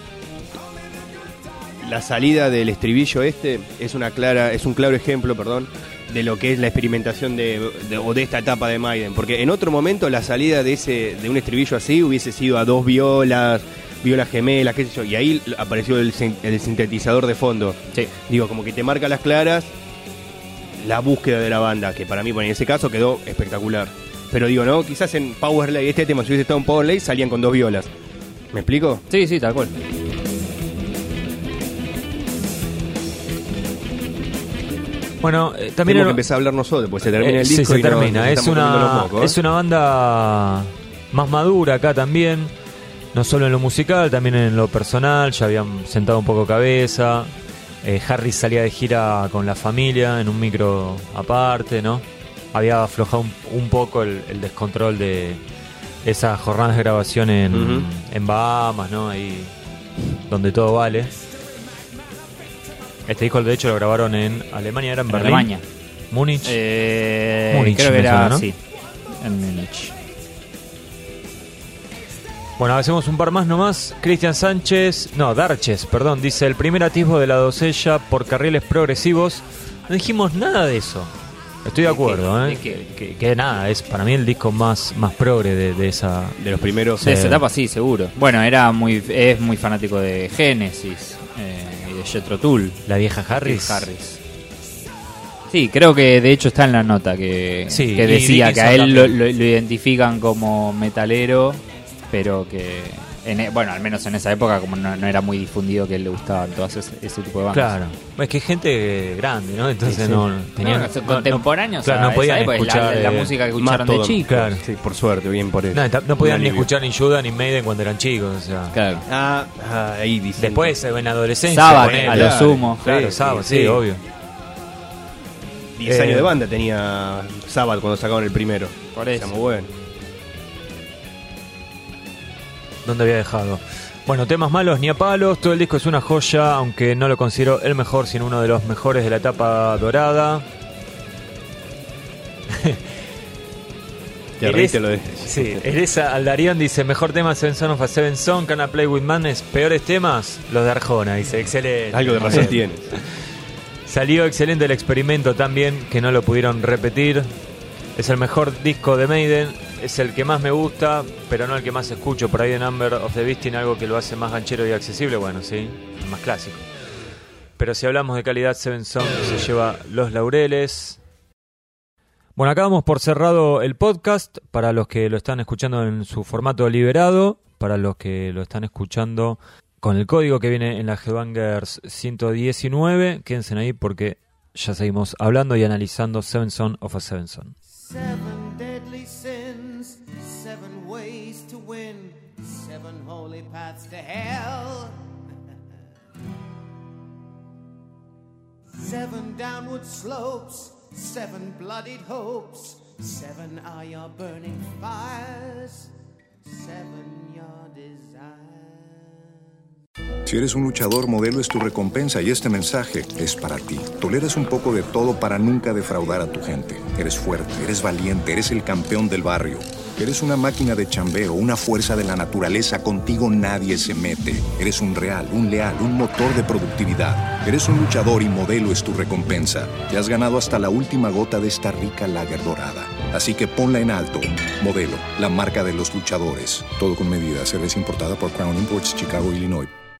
Speaker 5: la salida del estribillo este es una clara, es un claro ejemplo, perdón, de lo que es la experimentación de, de o de esta etapa de Maiden, porque en otro momento la salida de ese de un estribillo así hubiese sido a dos violas, violas gemelas, qué sé yo, y ahí apareció el, el sintetizador de fondo.
Speaker 6: Sí.
Speaker 5: Digo, como que te marca las claras la búsqueda de la banda, que para mí, bueno, en ese caso quedó espectacular. Pero digo, no, quizás en Powerlay, este tema, si hubiese estado en Powerlay, salían con dos violas. ¿Me explico?
Speaker 6: Sí, sí, tal cual.
Speaker 4: Bueno, eh, también
Speaker 5: Tenemos
Speaker 4: era-
Speaker 5: que empezar a hablar nosotros, pues se termina
Speaker 4: Eh,
Speaker 5: el
Speaker 4: sí,
Speaker 5: disco
Speaker 4: se
Speaker 5: y no-
Speaker 4: termina.
Speaker 5: nos
Speaker 4: es,
Speaker 5: estamos comiendo los
Speaker 4: una,
Speaker 5: mocos, ¿eh?
Speaker 4: es una banda más madura acá también, no solo en lo musical, también en lo personal. Ya habían sentado un poco cabeza. Eh, Harris salía de gira con la familia en un micro aparte, ¿no? Había aflojado un, un poco el, el descontrol de esas jornadas de grabación en,
Speaker 5: Ujú.
Speaker 4: en Bahamas, ¿no? Ahí donde todo vale. Este disco de hecho lo grabaron en Alemania, era en
Speaker 6: En
Speaker 4: Berlín.
Speaker 6: Alemania.
Speaker 4: Múnich.
Speaker 6: Eh,
Speaker 4: Múnich,
Speaker 6: creo que
Speaker 4: me
Speaker 6: era
Speaker 4: suena, ¿no?
Speaker 6: así. En Múnich.
Speaker 4: Bueno, hacemos un par más nomás. Cristian Sánchez, no, Darches, perdón, dice: el primer atisbo de la doncella por carriles progresivos. No dijimos nada de eso. Estoy de
Speaker 6: ¿De
Speaker 4: acuerdo,
Speaker 6: qué?
Speaker 4: ¿eh?
Speaker 6: ¿De qué?
Speaker 4: Que, que nada, es para mí el disco más, más progre de, de esa.
Speaker 5: De los primeros.
Speaker 6: De
Speaker 4: Sí.
Speaker 6: esa etapa sí, seguro. Bueno, era muy es muy fanático de Genesis eh, y de Jethro Tull.
Speaker 4: La vieja Harris.
Speaker 6: Harris. Sí, creo que de hecho está en la nota que,
Speaker 4: Sí,
Speaker 6: que
Speaker 4: y
Speaker 6: decía que a
Speaker 4: Dickinson
Speaker 6: él lo,
Speaker 4: también.
Speaker 6: lo- lo identifican como metalero, pero que, en, e- bueno, al menos en esa época como no, no era muy difundido que a él le gustaban todas ese, ese tipo de bandas.
Speaker 4: Claro. Es que hay gente grande, ¿no? Entonces
Speaker 5: Sí, sí.
Speaker 4: no. Tenían,
Speaker 6: No, son
Speaker 4: no- no-
Speaker 6: contemporáneos,
Speaker 4: claro,
Speaker 6: a
Speaker 4: no
Speaker 6: esa
Speaker 4: podían
Speaker 6: época, es la-
Speaker 4: escuchar.
Speaker 6: la,
Speaker 4: eh,
Speaker 6: música que
Speaker 5: Más
Speaker 6: escucharon de
Speaker 5: todo.
Speaker 6: chicos.
Speaker 4: Claro.
Speaker 5: Sí, por suerte, bien por eso.
Speaker 4: No, ta- no podían
Speaker 5: Un
Speaker 4: ni
Speaker 5: alivio.
Speaker 4: escuchar ni Judas ni Maiden cuando eran chicos, o sea.
Speaker 6: Claro.
Speaker 5: Ah, ah, ahí dice.
Speaker 4: Después, en adolescencia.
Speaker 6: Sabbath,
Speaker 4: ponele.
Speaker 6: a lo
Speaker 5: claro.
Speaker 6: sumo.
Speaker 4: Claro,
Speaker 5: Sí,
Speaker 4: Sabbath,
Speaker 5: sí,
Speaker 4: sí,
Speaker 5: sí.
Speaker 4: obvio.
Speaker 5: diez
Speaker 4: Eh,
Speaker 5: años de banda tenía Sabbath cuando sacaron el primero.
Speaker 6: Por eso.
Speaker 5: Está muy bueno.
Speaker 4: ¿Dónde había dejado? Bueno, temas malos ni a palos. Todo el disco es una joya, aunque no lo considero el mejor, sino uno de los mejores de la etapa dorada.
Speaker 5: Te reíste lo de.
Speaker 4: Sí, Eresa Aldarión dice: mejor tema Seven Son of a Seven Son, Can I Play With Madness. Peores temas, los de Arjona. Dice: excelente.
Speaker 5: Algo de razón tiene.
Speaker 4: Salió excelente el experimento también, que no lo pudieron repetir. Es el mejor disco de Maiden, es el que más me gusta, pero no el que más escucho. Por ahí The Number of the Beast tiene algo que lo hace más ganchero y accesible, bueno, sí, más clásico. Pero si hablamos de calidad, Seven Son se lleva los laureles. Bueno, acá damos por cerrado el podcast, para los que lo están escuchando en su formato liberado, para los que lo están escuchando con el código que viene en la Headbangers ciento diecinueve. Quédense ahí porque ya seguimos hablando y analizando Seven Son of a Seven Son.
Speaker 3: Seven deadly sins, seven ways to win, seven holy paths to hell. Seven downward slopes, seven bloodied hopes, seven are your burning fires, seven your desires.
Speaker 7: Si eres un luchador, Modelo es tu recompensa y este mensaje es para ti. Toleras un poco de todo para nunca defraudar a tu gente. Eres fuerte, eres valiente, eres el campeón del barrio. Eres una máquina de chambeo, una fuerza de la naturaleza. Contigo nadie se mete. Eres un real, un leal, un motor de productividad. Eres un luchador y Modelo es tu recompensa. Te has ganado hasta la última gota de esta rica lager dorada. Así que ponla en alto. Modelo, la marca de los luchadores. Todo con medida. Cerveza importada por Crown Imports, Chicago, Illinois.